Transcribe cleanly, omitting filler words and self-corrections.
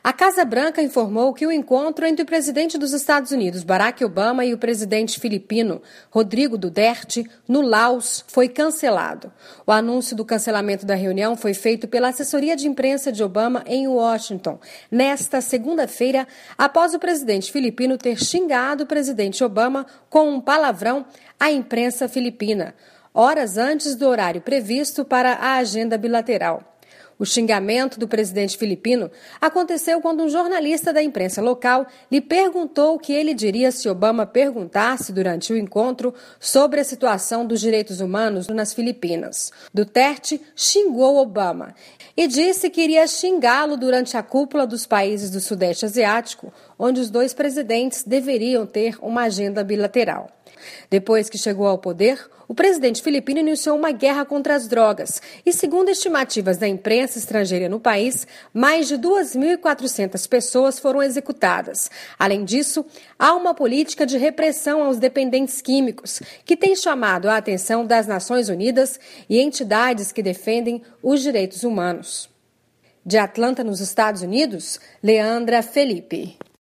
A Casa Branca informou que o encontro entre o presidente dos Estados Unidos, Barack Obama, e o presidente filipino, Rodrigo Duterte, no Laos, foi cancelado. O anúncio do cancelamento da reunião foi feito pela assessoria de imprensa de Obama em Washington, nesta segunda-feira, após o presidente filipino ter xingado o presidente Obama com um palavrão à imprensa filipina, horas antes do horário previsto para a agenda bilateral. O xingamento do presidente filipino aconteceu quando um jornalista da imprensa local lhe perguntou o que ele diria se Obama perguntasse durante o encontro sobre a situação dos direitos humanos nas Filipinas. Duterte xingou Obama e disse que iria xingá-lo durante a cúpula dos países do Sudeste Asiático, onde os dois presidentes deveriam ter uma agenda bilateral. Depois que chegou ao poder, o presidente filipino iniciou uma guerra contra as drogas e, segundo estimativas da imprensa estrangeira no país, mais de 2.400 pessoas foram executadas. Além disso, há uma política de repressão aos dependentes químicos, que tem chamado a atenção das Nações Unidas e entidades que defendem os direitos humanos. De Atlanta, nos Estados Unidos, Leandra Felipe.